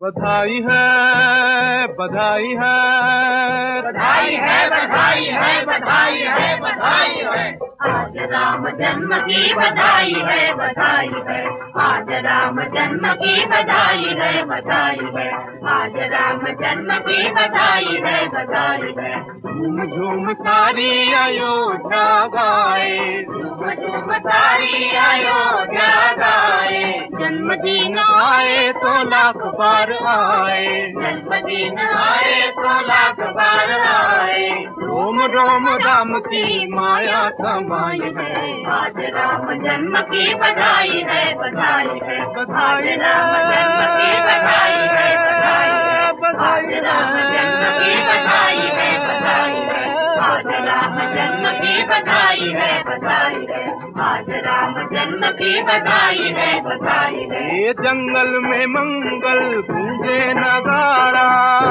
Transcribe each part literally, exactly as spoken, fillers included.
बधाई है बधाई है बधाई है बधाई है बधाई है बधाई है आज राम जन्म की बधाई है बधाई है आज राम जन्म की बधाई है बधाई है आज राम जन्म की बधाई है बधाई है झूम झूम सारी अयोध्या गाए झूम झूम सारी अयोध्या गाए जन्मदिन आए तो लाख बार आए जन्मदिन आए तो लाख बार आए रोम रोम राम की माया समाई है आज राम जन्म की बधाई है बधाई है बधाई आज राम जन्म की बधाई है बधाई है आज राम जन्म की बधाई है बधाई है आज राम जन्म की बधाई है बधाई है आज राम जन्म की बधाई है बधाई है ये जंगल में मंगल गूंजे नगाड़ा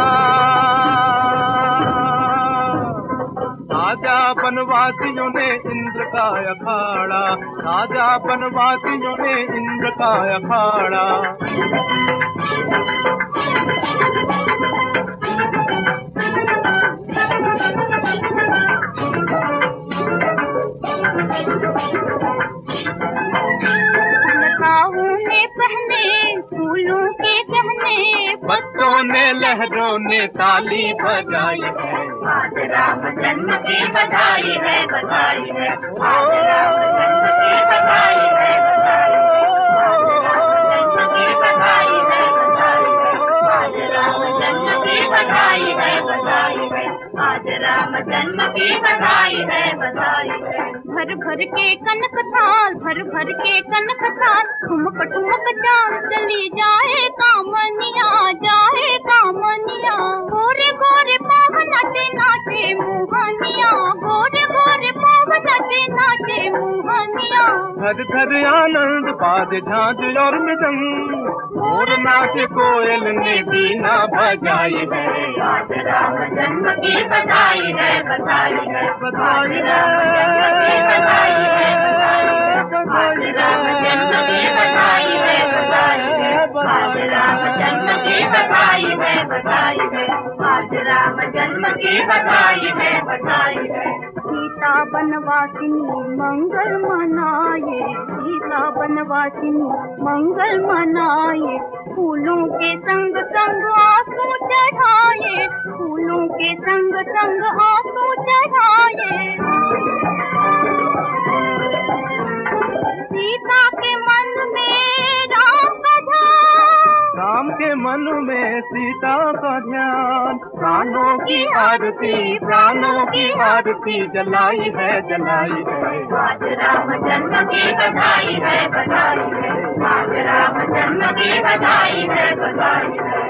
राजा बनवासियों ने इंद्र का अखाड़ा राजा बनवासियों ने इंद्र का अखाड़ा लताओं ने पहने फूलों के गहने बच्चों ने लहरों ने ताली बजाई है आज राम जन्म की बधाई है बधाई है आज राम जन्म की बधाई है बधाई है आज राम जन्म की बधाई है बधाई है आज राम जन्म की बधाई है बधाई है भर भर के कनक थाल भर भर के कनक थाल ठुमक ठुमक चाल चली जाए कामनिया जाए कामनिया गोरे गोरे पाव नाचे नाचे मोहनिया गोरे गोरे पाव नाचे नाचे मोहनिया घर घर आनंद बाद झांझ और मृदंग और नाच कोयल ने बीना बजाई है आज राम जन्म की बधाई है बधाई है बधाई आज राम जन्म की बधाई है बधाई है आज राम जन्म की बधाई है बधाई है आज राम जन्म की बधाई है बधाई है सीता बनवासिनी मंगल मनाए सीता बनवासिनी मंगल मनाए फूलों के संग संग आंसू चढ़ाए फूलों के संग संग आंसू चढ़ाए सीता के मन में राम का ध्यान राम के मन में सीता का ध्यान प्राणों की आरती प्राणों की आरती जलाई है जलाई है आज राम जन्म की बधाई है बधाई है आज राम जन्म की बधाई है बधाई है